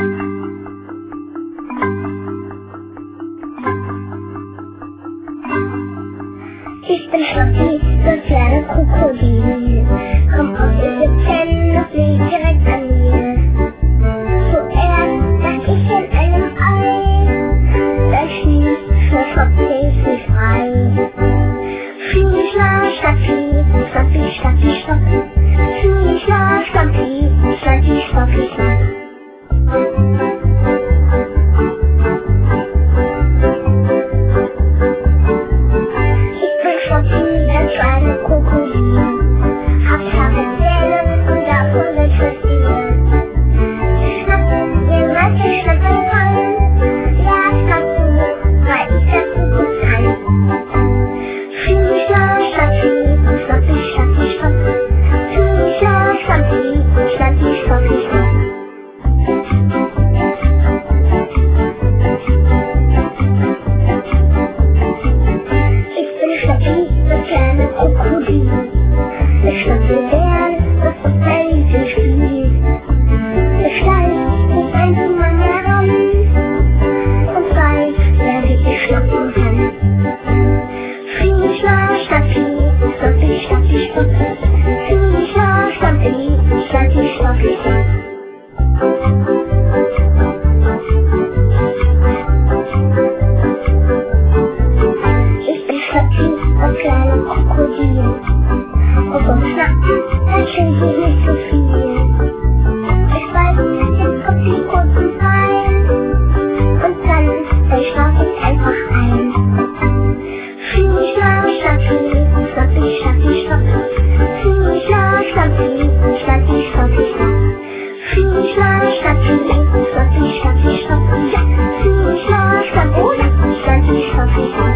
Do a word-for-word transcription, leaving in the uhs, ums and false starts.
Ich bin Schlappi, das kleine Krokodil. Komm aus den Zähnen und flieg direkt an mir. Zuerst lag ich in einem Ei, dann schließt der Schlappi sich frei. Schla, Schlappi, Schlappi, Schlappi, Schlopp. Schla, Schlappi, Schlappi, Schlappi, Schlopp. Das kleine Krokodil, hab scharfe Zähne und davon wird verstehen. Schnapp, ihr Mathe, schnapp den Fall, ja, schnapp du, weil ich das so gut kann. Schla, Schlappi, Schlappi, Schlappi, Schlopp. Schla, Schlappi, Schlappi, Schlappi, Schlopp. Das kleine Krokodil, ich schnappe gern, das ist ein Riesenspiel. Ich schleicht mich ein zu meiner Rolle und weiß, wer ich schnappen kann. Schla, Schlappi, Schlappi, Schlappi, Schlopp. Schla, Schlappi, Schlappi, Schlappi, Schlopp. Das kleine Krokodil. Und vom Schnappen erzählt sie nicht so viel. Ich weiß, jetzt kommt die kurzen Zeilen und dann, dann schlaf ich einfach ein. Schla, Schlappi, Schlappi, Schlappi, Schlopp. Schla, Schlappi, Schlappi, Schlappi, Schlopp. Schla, Schlappi, Schlappi, Schlappi, Schlopp. Schla, Schlappi, Schlappi, Schlappi, Schlopp.